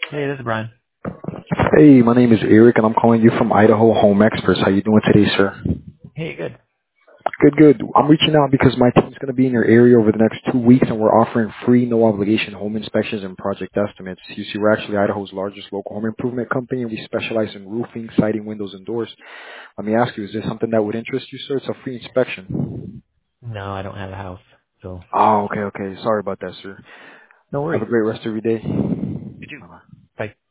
Hey, this is Brian. Hey, my name is Eric, and I'm calling you from Idaho Home Experts. How you doing today, sir? Hey, good. Good, good. I'm reaching out because my team's going to be in your area over the next 2 weeks, and we're offering free, no-obligation home inspections and project estimates. You see, we're actually Idaho's largest local home improvement company, and we specialize in roofing, siding, windows, and doors. Let me ask you, is this something that would interest you, sir? It's a free inspection. No, I don't have a house, so Oh, okay, okay. Sorry about that, sir. no Have worries. a great rest of your day. You too. Bye-bye. Bye.